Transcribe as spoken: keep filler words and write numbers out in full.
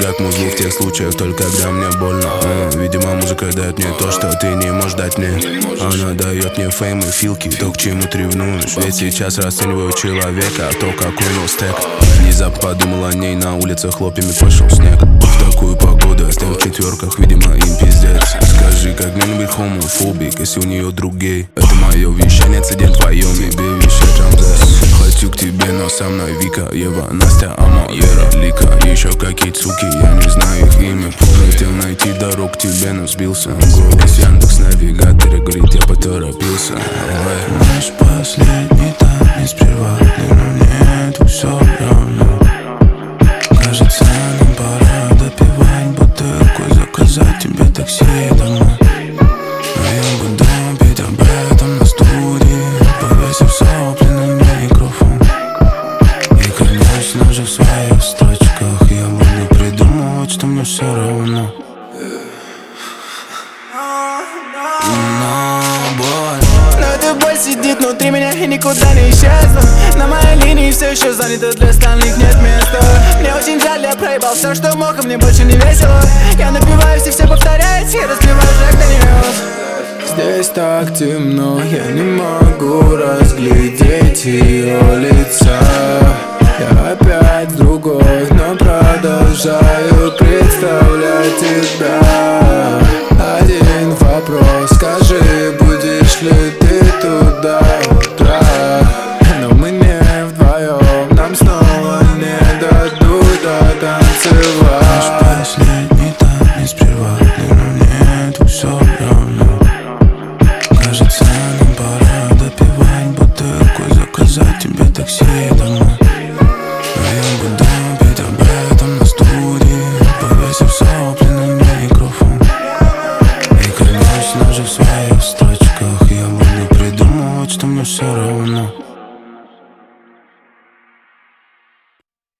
зажигать музлу в тех случаях, только когда мне больно. а, Видимо, музыка дает мне то, что ты не можешь дать мне. Она дает мне фейм и филки, то, к чему ты ревнуешь. Ведь сейчас расцениваю человека, а то, какой у него стек. Внезапно подумал о ней, на улицах хлопьями пошел снег. В такую погоду я стоял в четверках, видимо, им пиздец. Скажи, как мне не быть хомофобик, если у нее друг гей? Это мое вещание, день твоем, тебе вещать Рамзес. Хочу к тебе, но со мной Вика, Ева, Настя, Ама, Вера, Лика. Еще какие суки, я не знаю их имя. Хотел найти дорогу к тебе, но сбился. Голос Яндекс навигаторе говорит, я поторопился. Наш последний танец приватный, но мне тут все равно. Кажется, нам пора допивать бутылку и заказать тебе такси домой. Но я буду петь об этом на студии, повесив сопли на микрофон. И, конечно же, в своих строчках я буду придумывать, что мне все равно. Но боль, но эта боль сидит внутри меня и никуда не исчезла. На моей линии все еще занято, для остальных нет места. Мне очень жаль, я проебал все, что мог, и мне больше не весело. Я напиваюсь и все повторяется, я разливаю жак до нее. Здесь так темно, я не могу разглядеть ее лица. Я опять другой, но продолжаю представлять тебя. Один вопрос, скажи, будешь ли ты туда утра? Но мы не вдвоем, нам снова не дадут дотанцевать. наш последний танец приватный, но мне тут все равно. Кажется, нам пора допивать бутылку и заказать тебе такси домой. Но я буду петь об этом на студии, повесив сопли на микрофон. И, конечно же, в своих строчках я буду придумывать, что мне все равно.